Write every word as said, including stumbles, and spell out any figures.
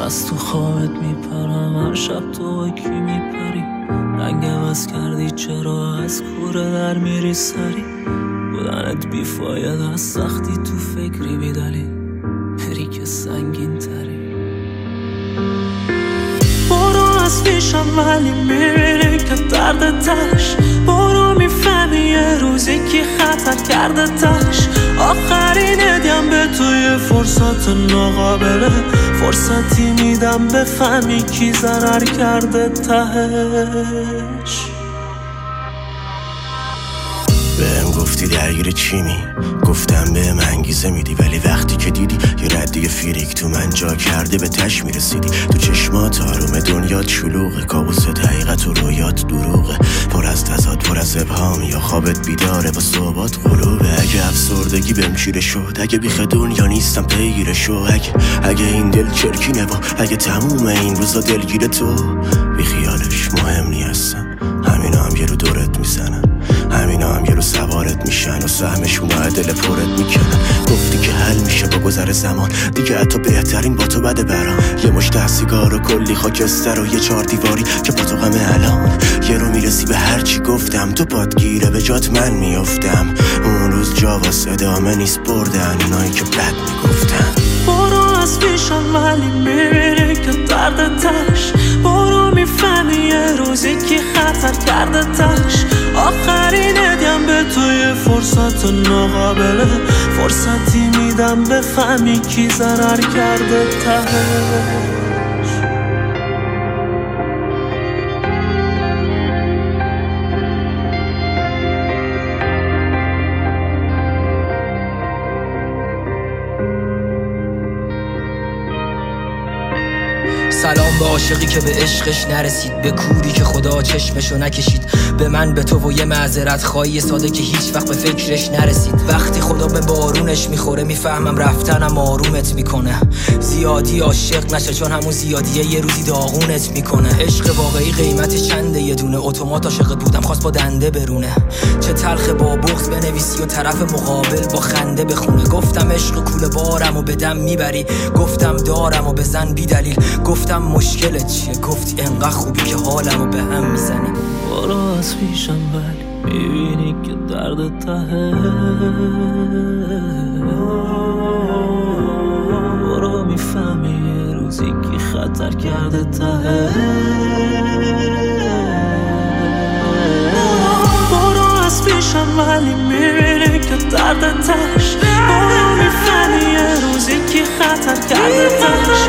از تو خوابت میپرم، هر شب تو با کی میپری؟ رنگ عوض کردی چرا از کوره در میری سری؟ بودنت بیفاید از سختی تو فکری بیدلی، بری که سنگین تری. برو از پیشم ولی میبینی که درد تش، برو میفهمی یه روزی کی خطر کرده تش. آخرین هدیم به توی فرصت ناقابله، فرصتی میدم بفهمی کی ضرر کرده تهش. بهم گفتی درگیر چیمی، گفتم بهم انگیزه میدی، ولی وقتی که دیدی یه ردی فیریک تو من جا کرده به تش میرسیدی. تو چشمات آروم دنیات شلوغه، کابوس حقیقت و رویات دروغه، پر از تضاد پر از ابهام، یا خوابت بیداره با صحبات غروبه. اگه افسردگی بهم چیره شد، اگه بیخ دنیا نیستم پیگیر شو، اگه اگه این دل چرکینه و اگه تموم این روزا دلگیر تو، بی خیالش مهم نیستم. همینا هم یه رو دورت میزنن، همینا هم یه رو سوارت میشن و سهمشون دل پرت میکنن. گفتی که حل میشه با گذر زمان، دیگه حتی بهترین با تو بده برام. یه مشت سیگار و کلی خاکستر و یه چهار دیواری که با تو غمه الان. یه رو میرسی به هر چی گفتم، تو پادگیره به جات من میافتم. اون روز جا واسه ادامه نیست بردن اینایی که بد میگفتن. برو از پیشم ولی میبینی که درد تش، برو میفهمی یه روزی کی خطر کرده تش. آخرین هدیم به توی فرصت ناقابله، فرصتی میدم بفهمی کی ضرر کرده تهش. سلام به عاشقی که به عشقش نرسید، به کوری که خدا چشمشو نکشید، به من به تو و یه معذرت خواهی ساده که هیچ وقت به فکرش نرسید. وقتی خدا به بارونش میخوره میفهمم رفتنم آرومت میکنه. زیادی عاشق نشه چون همون زیادیه یه روزی داغونت میکنه. عشق واقعی قیمتش چنده؟ یه دونه اتومات عاشقت بودم خواست با دنده برونه. چه تلخ با بغض بنویسی و طرف مقابل با خنده بخونه. گفتم عشق کوله بارم و بدم میبری، گفتم دارم و بزن بی دلیل، گفتم مشکلت چیه؟ گفتی انقدر خوبی که حالمو به هم میزنی. برو از پیشم ولی میبینی که درد تهه، برو میفهمی یه روزی کی خطر کرده تهه. برو از پیشم ولی میبینی که درد تهش، برو میفهمی یه روزی کی خطر کرده تهش.